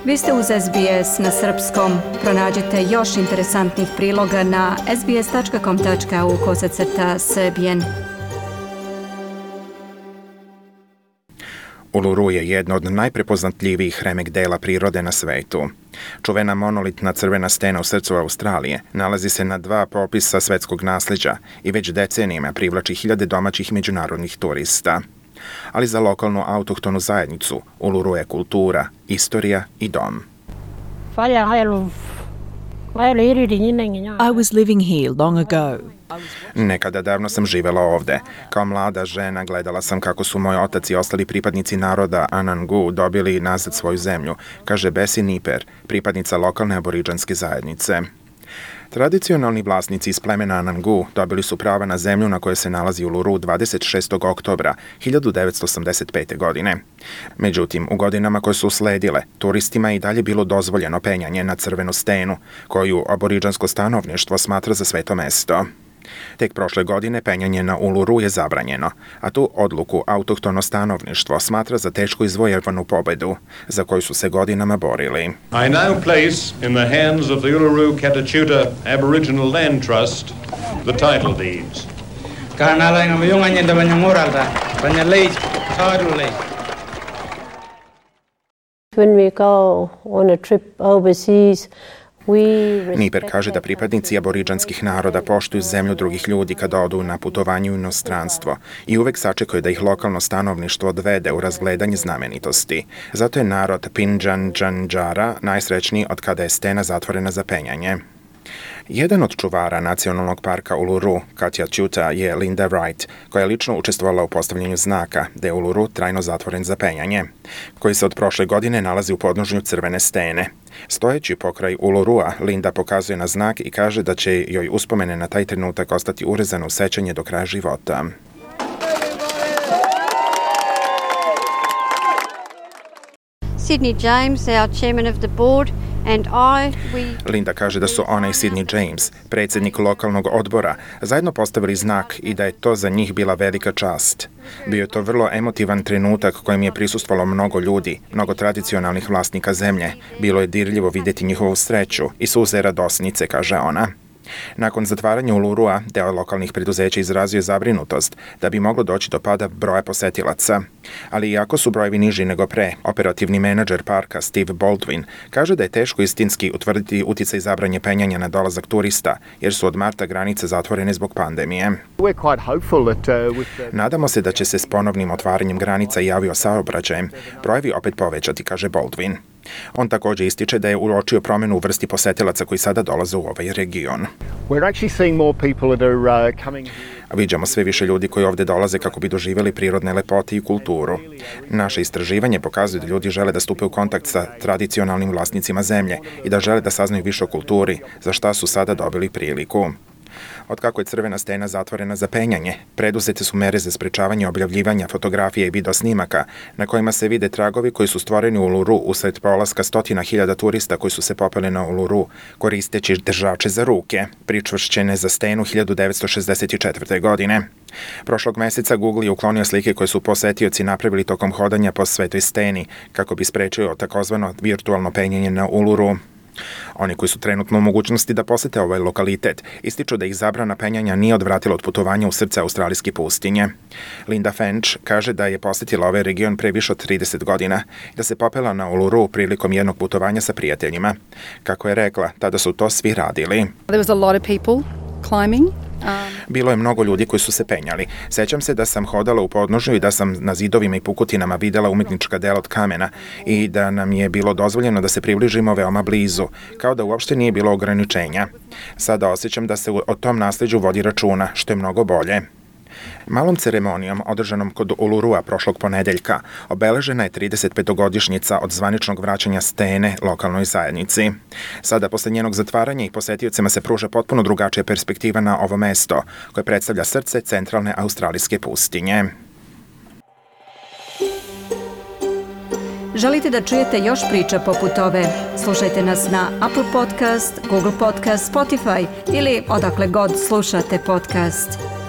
Vi ste uz SBS na srpskom. Pronađite još interesantnih priloga na sbs.com.au/srbijen. Uluru je jedno od najprepoznatljivijih remek dela prirode na svetu. Čuvena monolitna crvena stena u srcu Australije nalazi se na 2 popisa svetskog nasleđa i već decenijama privlači hiljade domaćih i međunarodnih turista. Ali za lokalnu autohtonu zajednicu Uluru je kultura, istorija i dom. I was living here long ago. Nekada davno sam živela ovde. Kao mlada žena gledala sam kako su moj otac i ostali pripadnici naroda Anangu dobili nazad svoju zemlju, kaže Bessie Niper, pripadnica lokalne aboriđanske zajednice. Tradicionalni vlasnici iz plemena Anangu dobili su prava na zemlju na kojoj se nalazi Uluru 26. oktobra 1985. godine. Međutim, u godinama koje su usledile, turistima je i dalje bilo dozvoljeno penjanje na crvenu stenu, koju aboriđansko stanovništvo smatra za sveto mesto. Tek prošle godine penjanje na Uluru je zabranjeno, a tu odluku autohtono stanovništvo smatra za teško izvojevanu pobedu, za koju su se godinama borili. I now place in the hands of the Uluru Katachuta Aboriginal Land Trust the title deeds. When we go on a trip overseas, Niper kaže da pripadnici aboriđanskih naroda poštuju zemlju drugih ljudi kada odu na putovanje u inostranstvo i uvek sačekaju da ih lokalno stanovništvo odvede u razgledanje znamenitosti. Zato je narod Pinjandžanđara najsrećniji od kada je stena zatvorena za penjanje. Jedan od čuvara nacionalnog parka Uluru, Katachuta, je Linda Wright, koja je lično učestvovala u postavljanju znaka da je Uluru trajno zatvoren za penjanje, koji se od prošle godine nalazi u podnožju crvene stene. Stojeći pokraj Ulurua, Linda pokazuje na znak i kaže da će joj uspomene na taj trenutak ostati urezano u sećanje do kraja života. Sydney James, our chairman of the board, and Linda kaže da su ona i Sydney James, predsjednik lokalnog odbora, zajedno postavili znak i da je to za njih bila velika čast. Bio je to vrlo emotivan trenutak kojem je prisustvovalo mnogo ljudi, mnogo tradicionalnih vlasnika zemlje. Bilo je dirljivo vidjeti njihovu sreću i suze radosnice, kaže ona. Nakon zatvaranja Ulurua, deo lokalnih preduzeća izrazio je zabrinutost da bi moglo doći do pada broja posetilaca. Ali iako su brojevi niži nego pre, operativni menadžer parka Steve Baldwin kaže da je teško istinski utvrditi uticaj zabranje penjanja na dolazak turista, jer su od marta granice zatvorene zbog pandemije. Nadamo se da će se s ponovnim otvaranjem granica i aviosaobraćajem brojevi opet povećati, kaže Baldwin. On također ističe da je uočio promjenu u vrsti posetilaca koji sada dolaze u ovaj region. Viđamo sve više ljudi koji ovdje dolaze kako bi doživjeli prirodne lepote i kulturu. Naše istraživanje pokazuje da ljudi žele da stupe u kontakt sa tradicionalnim vlasnicima zemlje i da žele da saznaju više o kulturi, za šta su sada dobili priliku. Otkako je crvena stena zatvorena za penjanje, preduzete su mere za sprečavanje objavljivanja fotografija i video snimaka na kojima se vide tragovi koji su stvoreni u Uluru usred prolaska 100.000 turista koji su se popeli na Uluru koristeći držače za ruke, pričvršćene za stenu 1964. godine. Prošlog meseca Google je uklonio slike koje su posetioci napravili tokom hodanja po svetoj steni kako bi sprečio takozvano virtualno penjanje na Uluru. Oni koji su trenutno u mogućnosti da posete ovaj lokalitet ističu da ih zabrana penjanja nije odvratila od putovanja u srce australijske pustinje. Linda Fench kaže da je posetila ovaj region pre više od 30 godina i da se popela na Uluru prilikom jednog putovanja sa prijateljima. Kako je rekla, tada su to svi radili. There was a lot of people climbing. Bilo je mnogo ljudi koji su se penjali. Sećam se da sam hodala u podnožju i da sam na zidovima i pukotinama videla umetnička dela od kamena i da nam je bilo dozvoljeno da se približimo veoma blizu, kao da uopšte nije bilo ograničenja. Sada osjećam da se o tom nasleđu vodi računa, što je mnogo bolje. Malom ceremonijom održanom kod Ulurua prošlog ponedeljka obeležena je 35-godišnjica od zvaničnog vraćanja stene lokalnoj zajednici. Sada, posle njenog zatvaranja i posetiocima se pruža potpuno drugačija perspektiva na ovo mesto, koje predstavlja srce centralne australijske pustinje. Želite da čujete još priča poput ove? Slušajte nas na Apple Podcast, Google Podcast, Spotify ili odakle god slušate podcast.